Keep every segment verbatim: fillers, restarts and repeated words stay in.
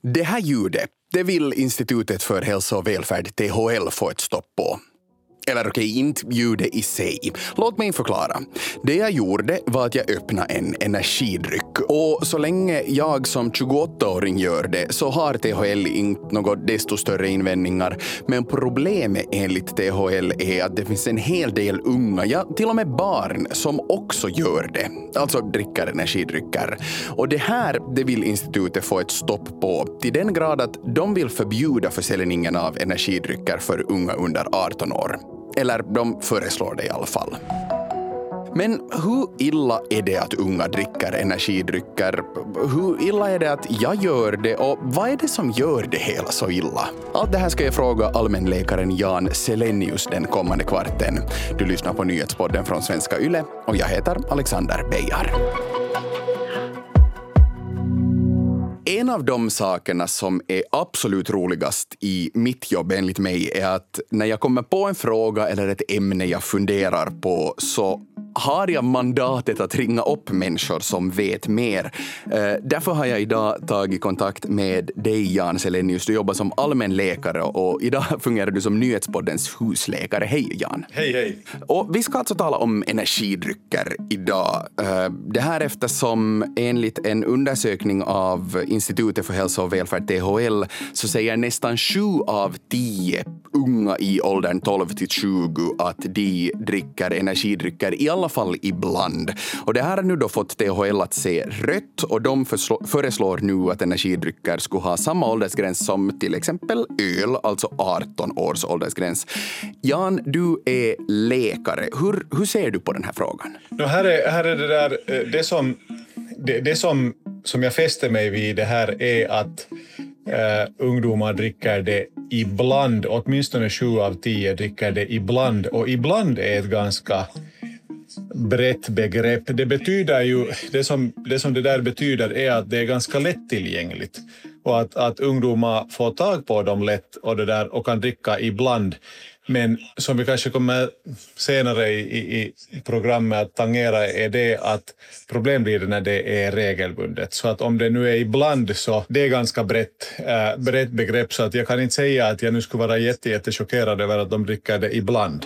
Det här ljudet, det vill Institutet för hälsa och välfärd T H L få ett stopp på. Eller okej, inte ljudet i sig. Låt mig förklara. Det jag gjorde var att jag öppnade en energidryck. Och så länge jag som tjugoåttaåring gör det så har T H L inte något desto större invändningar. Men problemet enligt T H L är att det finns en hel del unga, ja till och med barn, som också gör det. Alltså dricker energidrycker. Och det här, det vill institutet få ett stopp på. Till den grad att de vill förbjuda försäljningen av energidrycker för unga under arton år. Eller de föreslår det i alla fall. Men hur illa är det att unga dricker energidrycker? Hur illa är det att jag gör det? Och vad är det som gör det hela så illa? Allt det här ska jag fråga allmänläkaren Jan Selenius den kommande kvarten. Du lyssnar på nyhetspodden från Svenska Yle och jag heter Alexander Beijar. En av de sakerna som är absolut roligast i mitt jobb enligt mig är att när jag kommer på en fråga eller ett ämne jag funderar på så har jag mandatet att ringa upp människor som vet mer. Därför har jag idag tagit kontakt med dig, Jan Selenius. Du jobbar som allmänläkare och idag fungerar du som nyhetspoddens husläkare. Hej Jan. Hej, hej. Och vi ska alltså tala om energidrycker idag. Det här eftersom enligt en undersökning av Institutet för hälsa och välfärd T H L så säger nästan sju av tio unga i åldern tolv till tjugo att de dricker energidrycker i alla fall ibland. Och det här har nu då fått T H L att se rött och de föreslår nu att energidrycker skulle ha samma åldersgräns som till exempel öl, alltså arton års åldersgräns. Jan, du är läkare. Hur, hur ser du på den här frågan? No, här, är, här är det där, det som, det, det som, som jag fäster mig vid det här är att Uh, ungdomar dricker det ibland, åtminstone sju av tio dricker det ibland, och ibland är ett ganska brett begrepp. Det betyder ju, det som det, som det där betyder är att det är ganska lättillgängligt och att, att ungdomar får tag på dem lätt och, det där, och kan dricka ibland. Men som vi kanske kommer senare i, i, i programmet att tangera är det att problem blir det när det är regelbundet. Så att om det nu är ibland så det är ganska brett, äh, brett begrepp, så att jag kan inte säga att jag nu skulle vara jätte, jätte chockerad över att de dricker det ibland.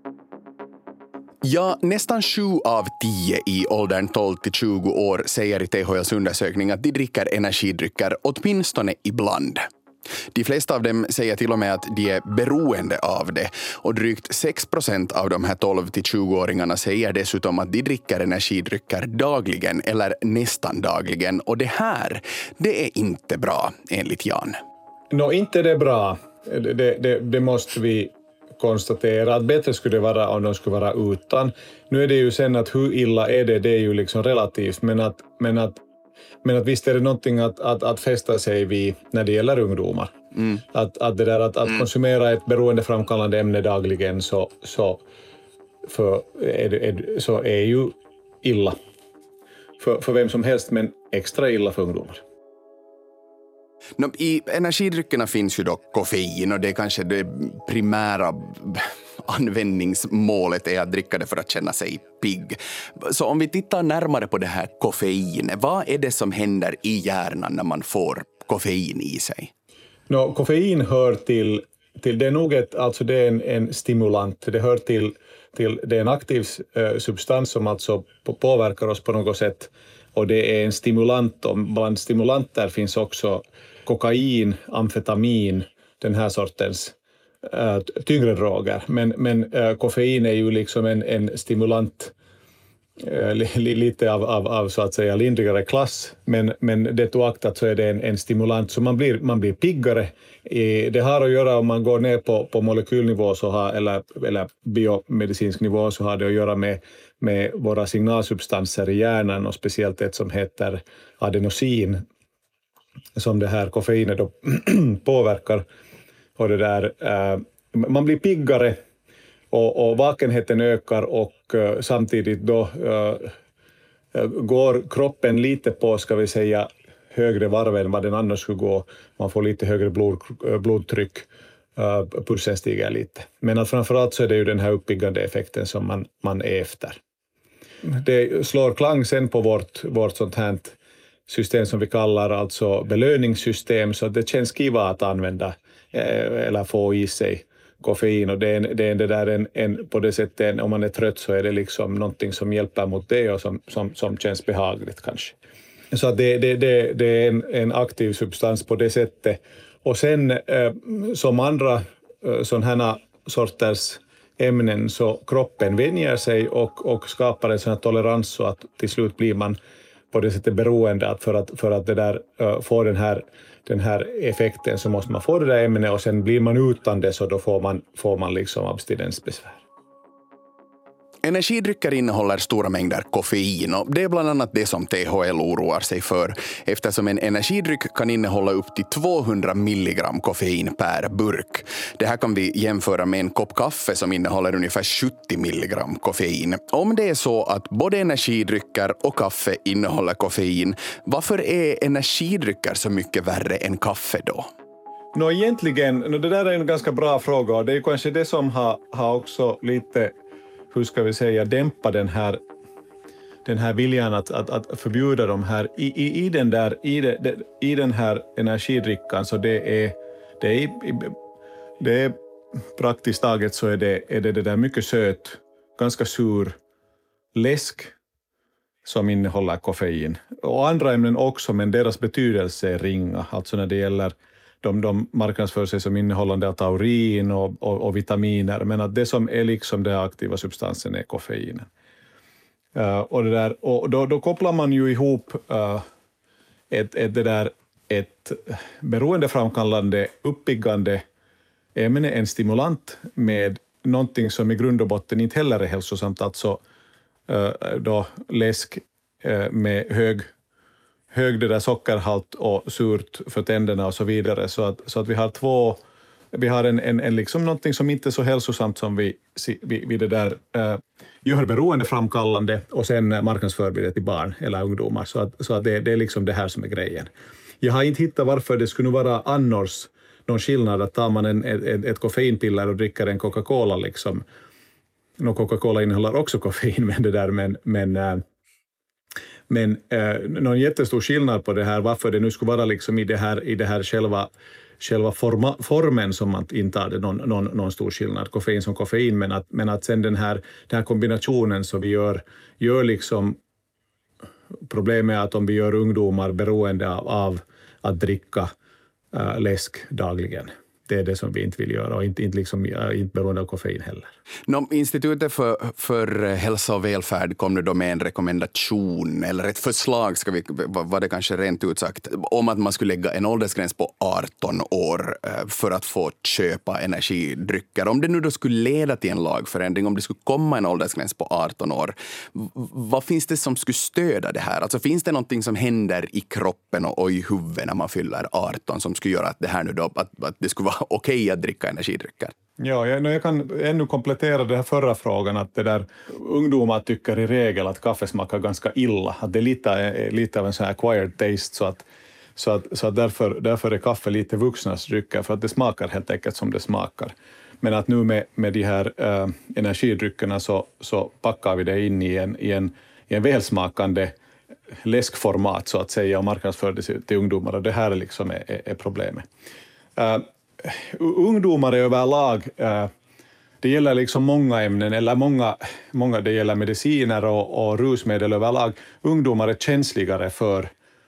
Ja, nästan sju av tio i åldern tolv till tjugo år säger i T H L:s undersökning att de dricker energidrycker åtminstone ibland. De flesta av dem säger till och med att de är beroende av det, och drygt sex procent av de här tolv till tjugo-åringarna säger dessutom att de dricker energidrycker dagligen eller nästan dagligen, och det här, det är inte bra enligt Jan. Nå, inte det är bra. Det, det, det måste vi konstatera. Att bättre skulle det vara om de skulle vara utan. Nu är det ju sen att hur illa är det, det är ju liksom relativt, men att, men att Men att visst är det någonting att, att, att fästa sig vid när det gäller ungdomar. Mm. Att, att, det där, att, att konsumera ett beroendeframkallande ämne dagligen så, så, för, är, är, så är ju illa för, för vem som helst, men extra illa för ungdomar. No, i energidryckerna finns ju då koffein, och det är kanske det primära användningsmålet är att dricka det för att känna sig pigg. Så om vi tittar närmare på det här koffein, vad är det som händer i hjärnan när man får koffein i sig? No, koffein hör till, till det är nog ett, alltså det är en, en stimulant, det hör till, till det är en aktiv uh, substans som alltså påverkar oss på något sätt, och det är en stimulant, och bland stimulanter finns också kokain, amfetamin, den här sortens äh, tyngre droger. Men, men äh, koffein är ju liksom en, en stimulant äh, li, lite av, av, av så att säga lindrigare klass. Men, men det oaktat så är det en, en stimulant, så man blir, man blir piggare. I, det har att göra, om man går ner på, på molekylnivå så har, eller, eller biomedicinsk nivå, så har det att göra med, med våra signalsubstanser i hjärnan, och speciellt ett som heter adenosin, som det här koffeinet då påverkar. Och det där, eh, man blir piggare och, och vakenheten ökar, och eh, samtidigt då eh, går kroppen lite på, ska vi säga, högre varv än vad den annars skulle gå. Man får lite högre blod, blodtryck, eh, pulsen stiger lite. Men att framförallt så är det ju den här uppiggande effekten som man, man är efter. Det slår klang sen på vårt, vårt sånt här system som vi kallar alltså belöningssystem, så att det känns kiva att använda eller få i sig koffein, och det är, det är det där en, en, på det sättet, om man är trött så är det liksom någonting som hjälper mot det och som, som, som känns behagligt kanske. Så att det, det, det, det är en, en aktiv substans på det sättet. Och sen eh, som andra eh, sådana här sorters ämnen så kroppen vänjer sig och, och skapar en sån här tolerans så att till slut blir man på det sättet beroende, att för att, för att det där, uh, få den här, den här effekten så måste man få det där ämnet, och sen blir man utan det så då får man, får man liksom abstinensbesvär. Energidrycker innehåller stora mängder koffein, och det är bland annat det som T H L oroar sig för, eftersom en energidryck kan innehålla upp till tvåhundra milligram koffein per burk. Det här kan vi jämföra med en kopp kaffe som innehåller ungefär sjuttio milligram koffein. Om det är så att både energidrycker och kaffe innehåller koffein, varför är energidrycker så mycket värre än kaffe då? Nå, egentligen, no, det där är en ganska bra fråga, och det är kanske det som har, har också lite, hur ska vi säga, dämpa den här, den här viljan att, att, att förbjuda de här i, i, i, den där, i, de, i den här energidrickan. Så det är, det är, det är praktiskt taget så är det, är det, det där mycket söt, ganska sur läsk som innehåller koffein. Och andra ämnen också, men deras betydelse är ringa. Alltså när det gäller De, de marknadsför sig som innehållande av taurin och, och, och vitaminer, men att det som är liksom den aktiva substansen är koffeinen. Uh, och det där, och då, då kopplar man ju ihop uh, ett, ett, det där, ett beroendeframkallande, uppiggande ämne, en stimulant, med någonting som i grund och botten inte heller är hälsosamt, alltså uh, då läsk uh, med hög hög det där sockerhalt och surt för tänderna och så vidare, så att, så att vi har två, vi har en, en, en liksom någonting som inte är så hälsosamt som vi, vi, vi det där äh, gör beroendeframkallande, och sen marknadsför vi det till barn eller ungdomar, så att, så att det, det är liksom det här som är grejen. Jag har inte hittat varför det skulle vara annars någon skillnad att tar man en, ett, ett koffeinpiller och dricker en Coca-Cola liksom. Nå, Coca-Cola innehåller också koffein, men det där, men, men äh, Men eh, någon jättestor skillnad på det här, varför det nu skulle vara liksom i det här, i det här själva, själva forma, formen som man intar det, någon, någon, någon stor skillnad, koffein som koffein, men att, men att sen den här, den här kombinationen så vi gör, gör liksom, problemet är att om vi gör ungdomar beroende av, av att dricka äh, läsk dagligen. Det är det som vi inte vill göra, och inte, inte, liksom, inte beroende av koffein heller. No, Institutet för, för hälsa och välfärd kom nu då med en rekommendation, eller ett förslag, ska vi, var det kanske rent ut sagt, om att man skulle lägga en åldersgräns på arton år för att få köpa energidrycker. Om det nu då skulle leda till en lagförändring, om det skulle komma en åldersgräns på arton år, vad finns det som skulle stödja det här? Alltså finns det någonting som händer i kroppen och i huvudet när man fyller arton som skulle göra att det här nu då, att, att det skulle vara okej okay att dricka energidrycker? Ja, jag, jag kan ännu komplettera den här förra frågan, att det där, ungdomar tycker i regel att kaffe smakar ganska illa, att det är lite, lite av en sån här acquired taste, så att, så att, så att därför, därför är kaffe lite vuxnas drycker, för att det smakar helt enkelt som det smakar. Men att nu med, med de här äh, energidryckerna så, så packar vi det in i en, i en, i en välsmakande läskformat så att säga, och marknadsför det till ungdomar, och det här liksom är, är, är problemet. Äh, ungdomar överlag, äh, det gäller liksom många ämnen, eller många, många det gäller mediciner och, och rusmedel överlag. Ungdomar är känsligare för,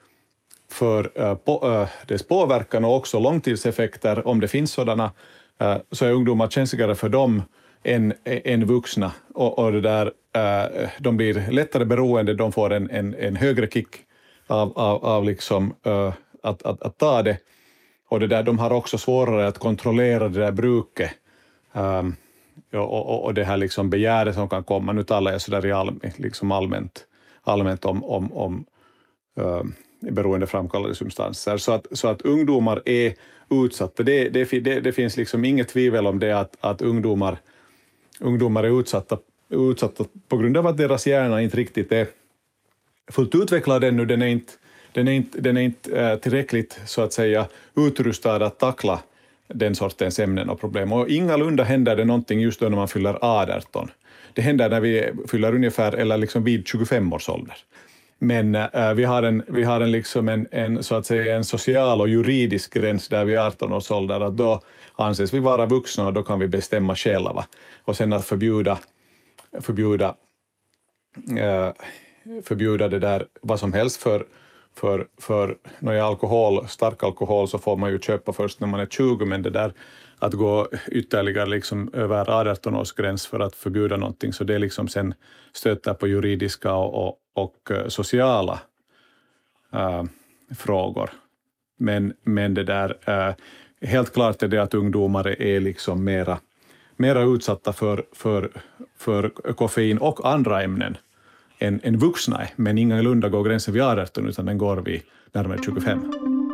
för äh, på, äh, dess påverkan och också långtidseffekter, om det finns sådana, äh, så är ungdomar känsligare för dem än, än vuxna, och, och det där, äh, de blir lättare beroende, de får en, en, en högre kick av, av, av liksom, äh, att, att, att ta det. Och det där, de har också svårare att kontrollera det där bruket, um, och, och, och det här liksom begäret som kan komma. Nu talar jag så där i all, liksom allmänt, allmänt om, om, om um, beroendeframkallade substanser. Så att, så att ungdomar är utsatta. Det, det, det, det finns liksom inget tvivel om det, att, att ungdomar, ungdomar är utsatta, utsatta på grund av att deras hjärna inte riktigt är fullt utvecklad ännu. Den är inte Den är inte, den är inte äh, tillräckligt så att säga utrustad att tackla den sortens ämnen och problem. Och ingalunda händer det någonting just då när man fyller arton. Det händer när vi fyller ungefär, eller liksom vid tjugofem års ålder. Men äh, vi har en, vi har en, liksom en, en, så att säga, en social och juridisk gräns där vid arton års ålder, att då anses vi vara vuxna och då kan vi bestämma själva. Och sen att förbjuda, förbjuda, äh, förbjuda det där vad som helst för, för, för när jag alkohol, stark alkohol så får man ju köpa först när man är tjugo, men det där att gå ytterligare liksom över arton års gräns för att förbjuda någonting, så det är liksom sen stöter på juridiska och, och, och sociala äh, frågor. Men, men det där, äh, helt klart är det att ungdomar är liksom mera, mera utsatta för, för, för koffein och andra ämnen än, än vuxna är. Men ingalunda går gränsen vid arton utan den går vid närmare tjugofem.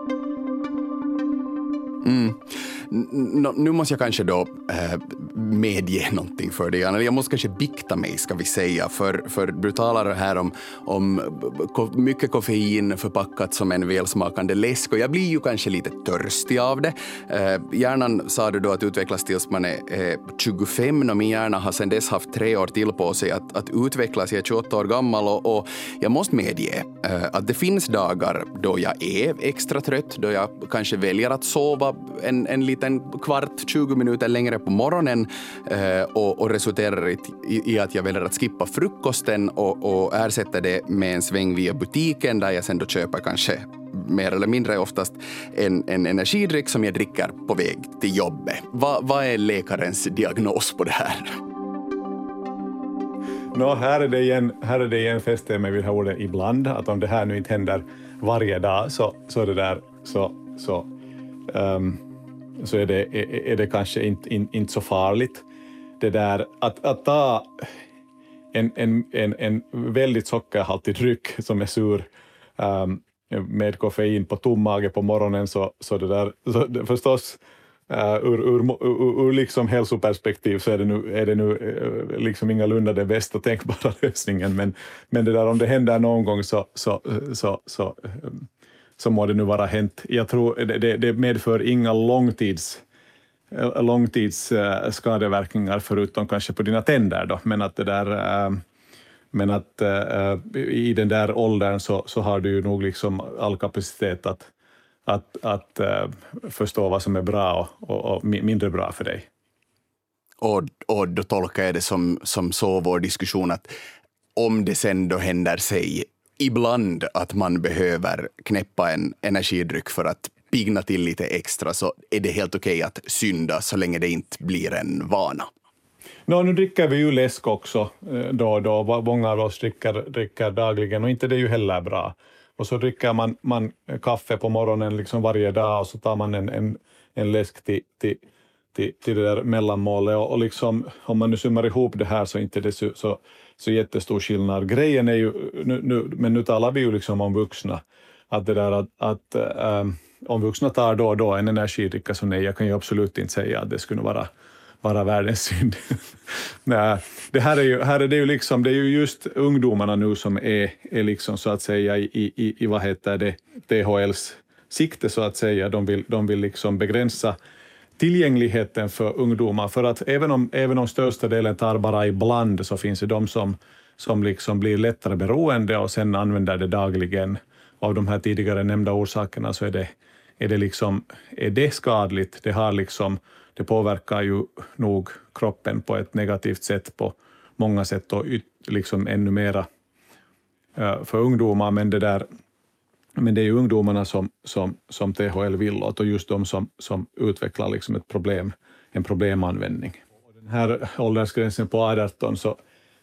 Mm. N- nu måste jag kanske då äh, medge någonting för dig, Anna. Jag måste kanske bikta mig, ska vi säga, för, för du talar här om, om ko- mycket koffein förpackat som en välsmakande läsk, och jag blir ju kanske lite törstig av det. Äh, hjärnan, sa du då, att utvecklas tills man är äh, tjugofem, och min hjärna har sedan dess haft tre år till på sig att, att utvecklas. Jag är tjugoåtta år gammal, och, och jag måste medge äh, att det finns dagar då jag är extra trött, då jag kanske väljer att sova en, en liten kvart, tjugo minuter längre på morgonen eh, och, och resulterar i, i att jag väljer att skippa frukosten och, och ersätta det med en sväng via butiken, där jag sen då köper kanske mer eller mindre oftast en, en energidryck som jag dricker på väg till jobbet. Va, vad är läkarens diagnos på det här? Nå, här är det igen, här är det igen fäste med vid ordet ibland, att om det här nu inte händer varje dag så, så är det där så, så Um, så är det, är, är det kanske inte, in, inte så farligt. Det där att, att ta en, en, en, en väldigt sockerhaltig dryck som är sur um, med koffein på tom mage på morgonen, så, så det där så det, förstås uh, ur, ur, ur, ur liksom hälsoperspektiv så är det nu, är det nu uh, liksom ingalunda det bästa tänkbara lösningen, men, men det där, om det händer någon gång så, så, så, så um, så må det nu vara hänt. Jag tror det, det medför inga långtids, långtids uh, skadeverkningar förutom kanske på dina tänder då. Men att det där, uh, men att uh, i den där åldern så, så har du ju nog liksom all kapacitet att, att, att uh, förstå vad som är bra och, och, och mindre bra för dig. Och, och då tolkar jag det som, som så vår diskussion, att om det sen då händer sig ibland att man behöver knäppa en energidryck för att pigna till lite extra, så är det helt okej att synda så länge det inte blir en vana. Nå, nu dricker vi ju läsk också då och då. Många av oss dricker, dricker dagligen och inte det är ju heller bra. Och så dricker man, man kaffe på morgonen liksom varje dag, och så tar man en, en, en läsk till, till, till, till det där mellanmålet. Och, och liksom, om man nu summar ihop det här så inte det så, så, så jättestor skillnad. Grejen är ju, nu, nu, men nu talar vi ju liksom om vuxna. Att det där att, att ähm, om vuxna tar då och då en energidricka, så nej, jag kan ju absolut inte säga att det skulle vara vara världens synd. Nej, det här är ju, här är det ju liksom, det är ju just ungdomarna nu som är, är liksom så att säga i, i, i vad heter det, T H L:s sikte så att säga. De vill, de vill liksom begränsa tillgängligheten för ungdomar, för att även om, även om största delen tar bara ibland, så finns det de som, som liksom blir lättare beroende och sen använder det dagligen. Av de här tidigare nämnda orsakerna så är det, är det liksom, är det skadligt. Det har liksom, det påverkar ju nog kroppen på ett negativt sätt på många sätt, och liksom ännu mera för ungdomar. Men det, där, men det är ju ungdomarna som, som, som T H L vill åt, och just de som, som utvecklar liksom ett problem, en problemanvändning. Den här åldersgränsen på arton, så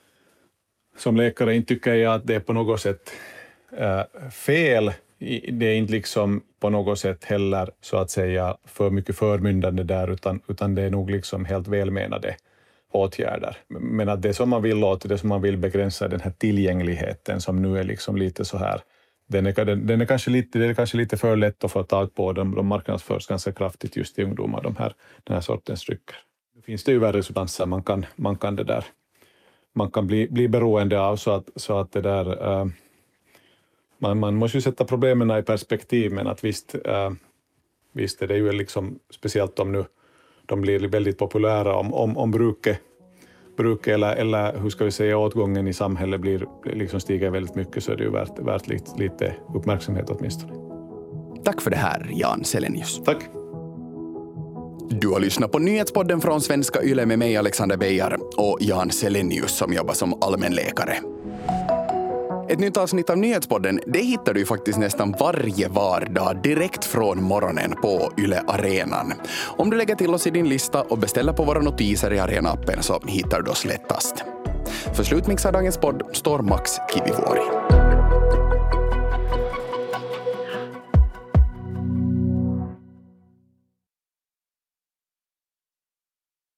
som läkare inte tycker jag att det är på något sätt äh, fel. Det är inte liksom på något sätt heller så att säga för mycket förmyndande där, utan, utan det är nog liksom helt välmenade åtgärder. Men att det som man vill åt, det som man vill begränsa, den här tillgängligheten som nu är liksom lite så här, den är, den, den är kanske lite, det är kanske lite för lätt att få tag på. De, de marknadsförs ganska kraftigt just i ungdomar, de här, den här sortens drycker. Det finns det ju värre substanser man kan, man kan det där, man kan bli, bli beroende av, så att, så att det där äh, Man, man måste ju sätta problemen i perspektiv, men att visst, äh, visst är det ju liksom, speciellt om nu de blir väldigt populära, om, om, om bruket, missbruket eller, eller hur ska vi säga åtgången i samhället blir, liksom stiger väldigt mycket, så är det ju värt, värt lite, lite uppmärksamhet åtminstone. Tack för det här, Jan Selenius. Tack. Du har lyssnat på nyhetspodden från Svenska Yle med mig, Alexander Beijar, och Jan Selenius som jobbar som allmänläkare. Ett nytt avsnitt av nyhetspodden, det hittar du faktiskt nästan varje vardag direkt från morgonen på Yle Arenan. Om du lägger till oss i din lista och beställer på våra notiser i Arena-appen så hittar du oss lättast. För slutmix av dagens podd står Max Kivivuori.